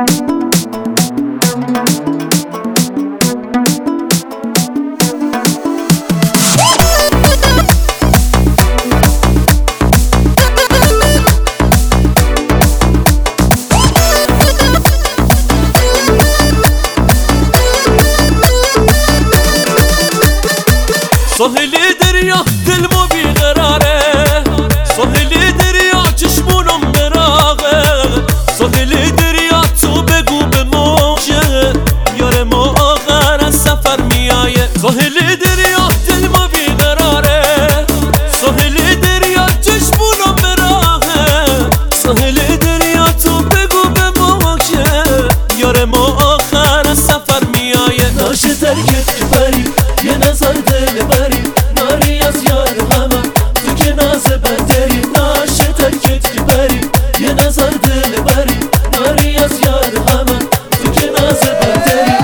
ساحل دریا دلمو بیقراره، ساحل دریا چشمونم براغه، ساحل دریا تو بگو به موجه یار ما آخر از سفر میایه. ساحل دریا دلمو بیقراره، ساحل دریا چشمونم براغه، ساحل دریا تو بگو به موجه یار ما آخر از سفر میایه. ناشه ترکت که بری یه نظر دل بری ماری از یار غمم تو که ناز بندری. ناشه ترکت که بری یه نظر دل بری ماری از یار غمم تو که ناز بندری.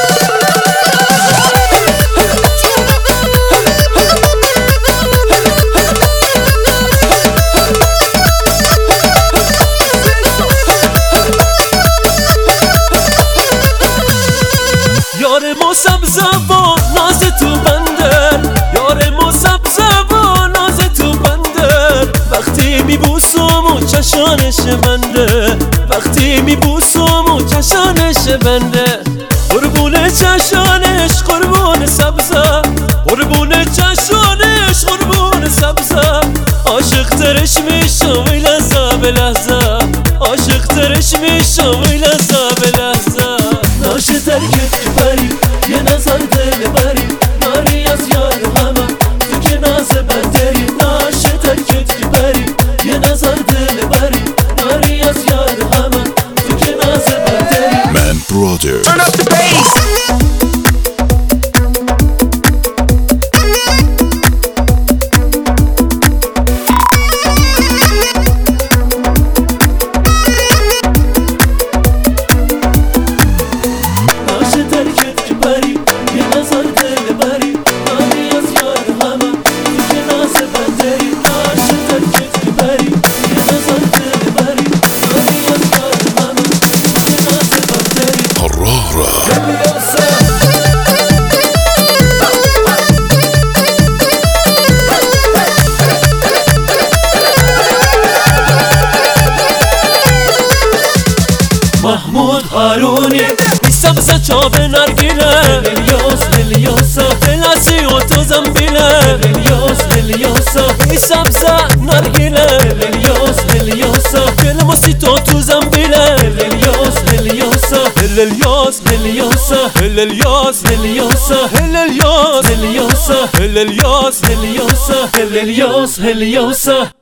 یار ما سبزه با ناز تو بندر، یار ما سبزه با ناز تو بندر. وقتی میبوسم و چشانش بنده، وقتی میبوسم و چشانش بنده. قربون چشانش قربون سبزه، قربون چشانش قربون سبزه. عاشق ترش میشم ای لحظه به لحظه، عاشق ترش میشم ای لحظه به لحظه. ناشه ترکت که بری یه نظر دل بری ماری از یار غمم تو که ناز بندری. ناشه ترکت که بری یه نظر دل بری ماری از یار غمم تو که ناز بندری. Man Brother. Turn up the bass. محمود هارونی بی سبزه چاب نرگیله، الیاس الیاسا دلسی و تو زنبیله. الیاس الیاسا بی سبزه نرگیله، الیاس الیاسا دل موسیتو تو زنبیله. الیاس الیاسا الیاس الیاسا الیاس الیاسا الیاس الیاسا الیاس الیاس الیاس